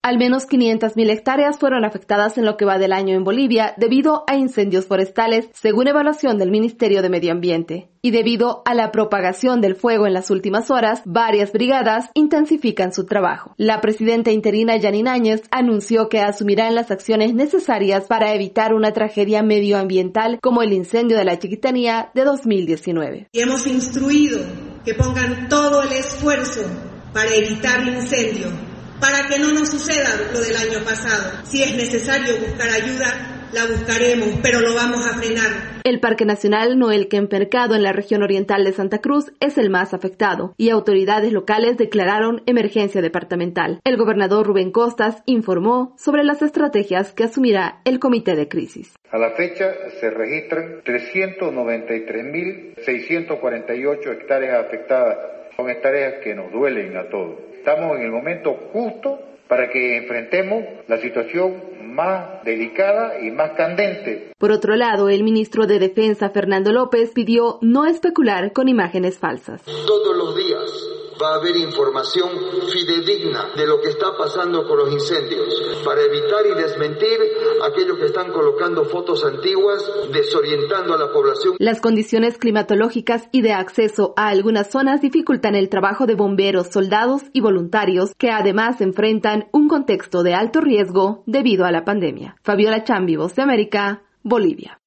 Al menos 500.000 hectáreas fueron afectadas en lo que va del año en Bolivia debido a incendios forestales, según evaluación del Ministerio de Medio Ambiente. Y debido a la propagación del fuego en las últimas horas, varias brigadas intensifican su trabajo. La presidenta interina Yanine Áñez anunció que asumirán las acciones necesarias para evitar una tragedia medioambiental como el incendio de la Chiquitanía de 2019. Y hemos instruido que pongan todo el esfuerzo para evitar el incendio, para que no nos suceda lo del año pasado. Si es necesario buscar ayuda, la buscaremos, pero lo vamos a frenar. El Parque Nacional Noel Quempercado en la región oriental de Santa Cruz es el más afectado y autoridades locales declararon emergencia departamental. El gobernador Rubén Costas informó sobre las estrategias que asumirá el comité de crisis. A la fecha se registran 393.648 hectáreas afectadas. Son hectáreas que nos duelen a todos. Estamos en el momento justo para que enfrentemos la situación más delicada y más candente. Por otro lado, el ministro de Defensa, Fernando López, pidió no especular con imágenes falsas. Todos los días va a haber información fidedigna de lo que está pasando con los incendios, para evitar y desmentir a aquellos que están colocando fotos antiguas, desorientando a la población. Las condiciones climatológicas y de acceso a algunas zonas dificultan el trabajo de bomberos, soldados y voluntarios, que además enfrentan un contexto de alto riesgo debido a la pandemia. Fabiola Chambi, Voz de América, Bolivia.